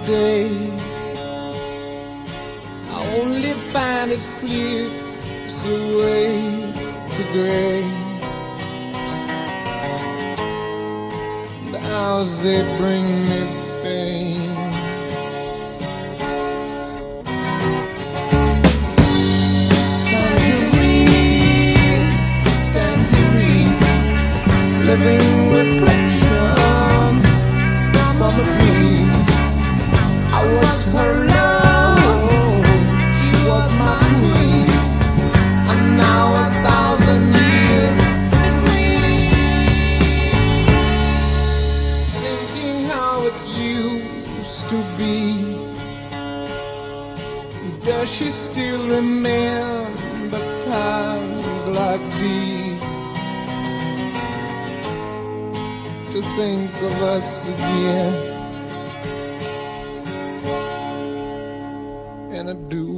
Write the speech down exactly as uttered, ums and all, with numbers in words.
day. I only find it slips away to gray. The hours they bring me pain. Tangerine, tangerine, living reflections from a dream. I was her love, she was my queen, and now a thousand years between. Thinking how it used to be. Does she still remember times like these? To think of us again, and I do